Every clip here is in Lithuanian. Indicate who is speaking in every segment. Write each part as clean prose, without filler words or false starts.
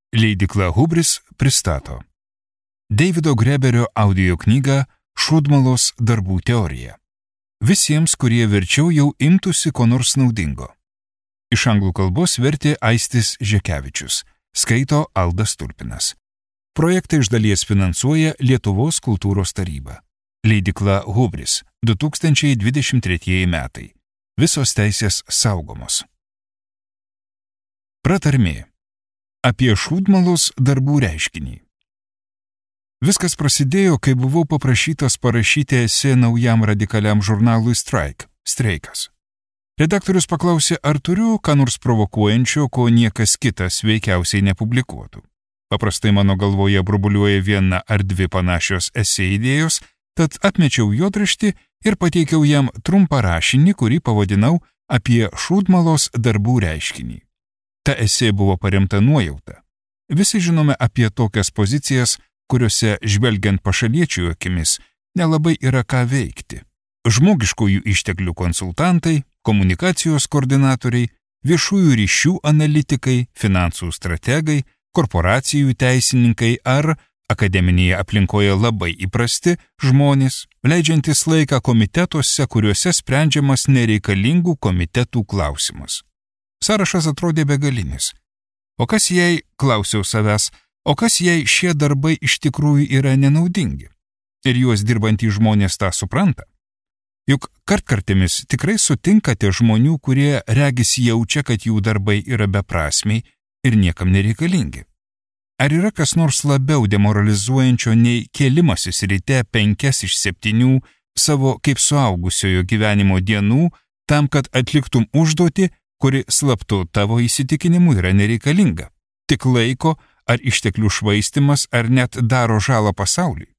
Speaker 1: Leidykla Hubris pristato Davido Greberio audio knygą Šūdmalos darbų teorija. Visiems, kurie verčiau jau imtųsi ko nors naudingo. Iš anglų kalbos vertė Aistis Žekevičius, skaito Aldas Tulpinas. Projektą iš dalies finansuoja Lietuvos kultūros taryba. Leidykla Hubris, 2023 metai. Visos teisės saugomos. Pratarmė. Apie Šūdmalos darbų reiškinį. Viskas prasidėjo, kai buvau paprašytas parašyti esė naujam radikaliam žurnalui Streikas. Redaktorius paklausė, ar turiu ką nors provokuojančio, ko niekas kitas veikiausiai nepublikuotų. Paprastai mano galvoje burbuliuoja viena ar dvi panašios esė idėjos, tad atmečiau juodraštį ir pateikiau jam trumpą rašinį, kurį pavadinau apie Šūdmalos darbų reiškinį. Ta esė buvo paremta nuojauta. Visi žinome apie tokias pozicijas, kuriuose, žvelgiant pašaliečių akimis, nelabai yra ką veikti. Žmogiškųjų išteklių konsultantai, komunikacijos koordinatoriai, viešųjų ryšių analitikai, finansų strategai, korporacijų teisininkai ar akademinėje aplinkoje labai įprasti žmonės, leidžiantis laiką komitetuose, kuriuose sprendžiamas nereikalingų komitetų klausimas. Sąrašas atrodė begalinis. O kas jei, klausiau savęs, o kas jei šie darbai iš tikrųjų yra nenaudingi? Ir juos dirbantys žmonės tą supranta? Juk kartkartėmis tikrai sutinkate žmonių, kurie regis jaučia, kad jų darbai yra beprasmiai ir niekam nereikalingi. Ar yra kas nors labiau demoralizuojančio nei kėlimasis ryte 5 iš 7 savo kaip suaugusiojo gyvenimo dienų tam, kad atliktum užduotį, kuri slaptu tavo įsitikinimu yra nereikalinga, tik laiko ar išteklių švaistimas ar net daro žalą pasauliui?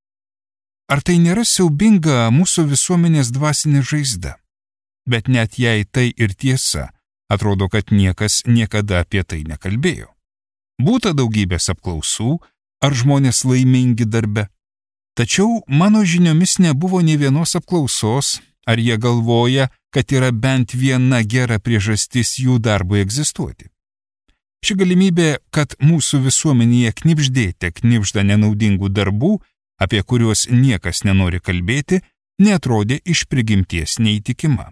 Speaker 1: Ar tai nėra siaubinga mūsų visuomenės dvasinė žaizda? Bet net jei tai ir tiesa, atrodo, kad niekas niekada apie tai nekalbėjo. Būta daugybės apklausų, ar žmonės laimingi darbe. Tačiau mano žiniomis nebuvo nė vienos apklausos, ar jie galvoja, kad yra bent viena gera priežastis jų darbui egzistuoti. Ši galimybė, kad mūsų visuomenėje knibžda nenaudingų darbų, apie kuriuos niekas nenori kalbėti, neatrodė iš prigimties neįtikima.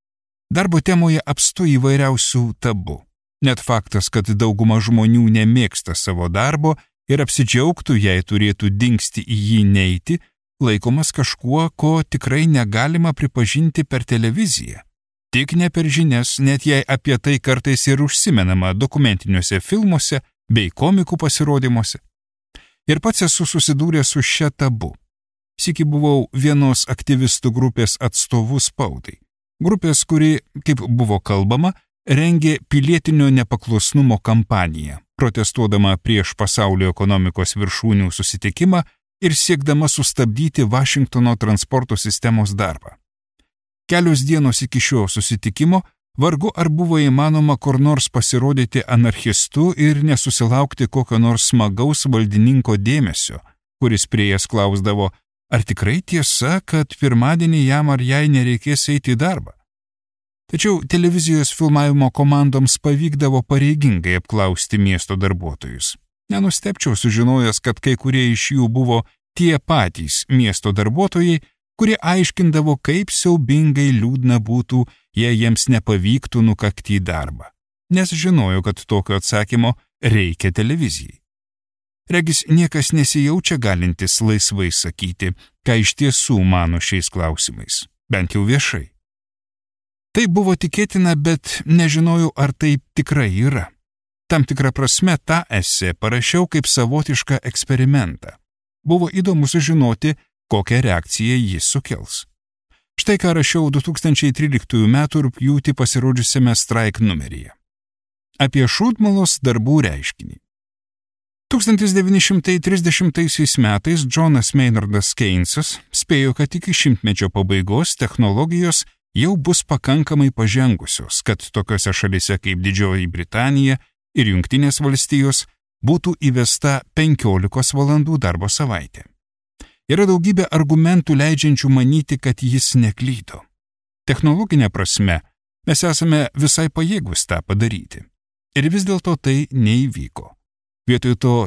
Speaker 1: Darbo temoje apstu įvairiausių tabu. Net faktas, kad dauguma žmonių nemėgsta savo darbo ir apsidžiaugtų, jei turėtų dingsti į jį neiti, laikomas kažkuo, ko tikrai negalima pripažinti per televiziją. Tik ne per žinias, net jei apie tai kartais ir užsimenama dokumentiniuose filmuose bei komikų pasirodymuose. Ir pats esu susidūręs su šia tabu. Sykį buvau vienos aktyvistų grupės atstovų spaudai. Grupės, kuri, kaip buvo kalbama, rengė pilietinio nepaklusnumo kampaniją, protestuodama prieš pasaulio ekonomikos viršūnių susitikimą ir siekdama sustabdyti Vašingtono transporto sistemos darbą. Kelios dienos iki šio susitikimo vargu ar buvo įmanoma kur nors pasirodyti anarchistu ir nesusilaukti kokio nors smagaus valdininko dėmesio, kuris prieėjęs klausdavo, ar tikrai tiesa, kad pirmadienį jam ar jai nereikės eiti į darbą. Tačiau televizijos filmavimo komandoms pavykdavo pareigingai apklausti miesto darbuotojus. Nenustebčiau sužinojęs, kad kai kurie iš jų buvo tie patys miesto darbuotojai, kurie aiškindavo, kaip siaubingai liūdna būtų, jei jiems nepavyktų nukakti į darbą, nes žinojo, kad tokio atsakymo reikia televizijai. Regis niekas nesijaučia galintis laisvai sakyti, ką iš tiesų mano šiais klausimais, bent jau viešai. Tai buvo tikėtina, bet nežinojau, ar taip tikrai yra. Tam tikrą prasme tą esė parašiau kaip savotišką eksperimentą. Buvo įdomu sužinoti, kokią reakciją jis sukels. Štai ką rašiau 2013 m. rugpjūtį pasirodžiusiame Straik numeryje. Apie Šūdmalos darbų reiškinį. 1930 metais Johnas Maynardas Keynesas spėjo, kad iki šimtmečio pabaigos technologijos jau bus pakankamai pažengusios, kad tokiose šalyse kaip Didžioji Britanija ir Jungtinės valstijos būtų įvesta 15 valandų darbo savaitė. Yra daugybė argumentų leidžiančių manyti, kad jis neklydo. Technologinė prasme, mes esame visai pajėgūs tą padaryti. Ir vis dėlto tai neįvyko. Vietoj to